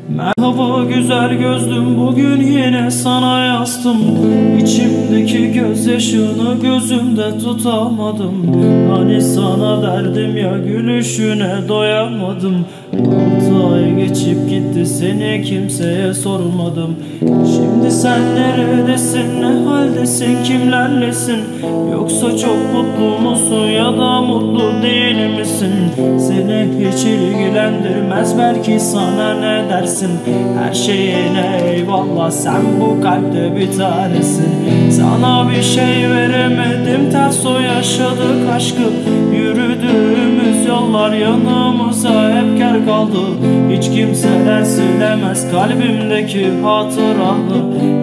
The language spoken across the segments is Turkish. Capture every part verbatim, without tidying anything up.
Merhaba güzel gözlüm, bugün yine sana yazdım. İçimdeki gözyaşını gözümde tutamadım. Hani sana derdim ya, gülüşüne doyamadım. Altı ay geçip gitti, seni kimseye sormadım. Şimdi sen neredesin, ne haldesin, kimlerlesin? Yoksa çok mutlu musun ya da mutlu değil misin? Seni hiç ilgilendirmez, belki sana ne dersin? Her şeyine eyvallah, sen bu kalpte bir tanesin. Sana bir şey veremedim, ters o yaşadık aşkı. Yürüdüğümüz yollar yanımıza hep kar kaldı. Hiç kimseler silemez kalbimdeki hatıranı.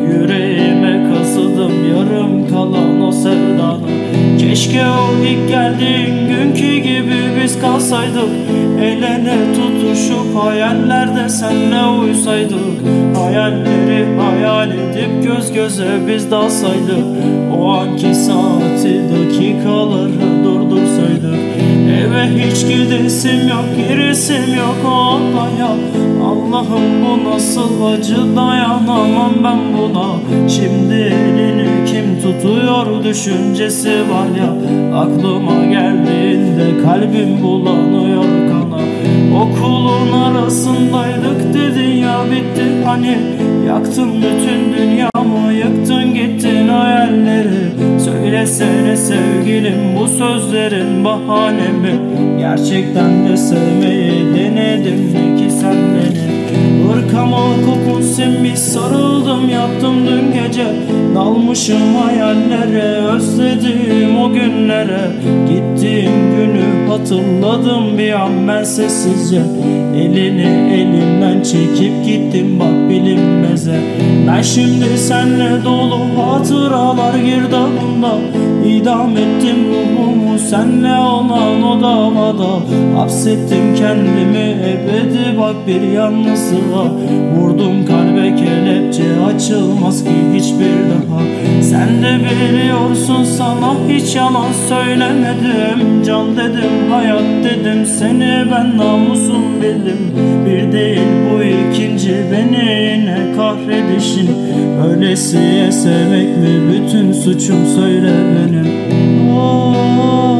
Yüreğime kazıdım yarım kalan o sevdanı. Keşke o ilk geldiğin günkü gibi biz kalsaydık. El ele tutuşup hayallerde senle uysaydık. Hayalleri hayal edip göz göze biz dalsaydık. O anki saati dakikaları durdursaydık. Eve hiç gidesim yok, giresim yok o olaya. Allah'ım bu nasıl acı, dayanamam ben buna. Şimdi elini kim tutuyor düşüncesi var ya. Aklıma geldiğinde kalbim bulanıyor kana. Okulun arasındaydık dedin ya, bitti hani. Yaktın bütün dünyamı, yıktın gittin hayalleri. Söylesene sevgilim, bu sözlerin bahane mi? Gerçekten de sevmeyi denedin mi ki sen beni? Hırkama kokun sinmiş, sarıldım yattım dün gece. Dalmışım hayallere, özledim o günlere. Gittiğim günü hatırladım bir an ben sessizce. Elini elimden çekip gittim bak bilinmeze. Ben şimdi senle dolu hatıralar girdabında. İdam ettim ruhumu senle olan o davada. Hapsettim kendimi ebedi bak bir yalnızlığa. Vurdum kalbe kelepçe, açılmaz ki hiçbir daha. Sen de biliyorsun, sana hiç yalan söylemedim. Can dedim, hayat dedim, seni ben namusum bildim. Bir değil bu ikinci, beni yine kahredişin. Öylesiye sevmek mi bütün suçum, söyle benim. Oh.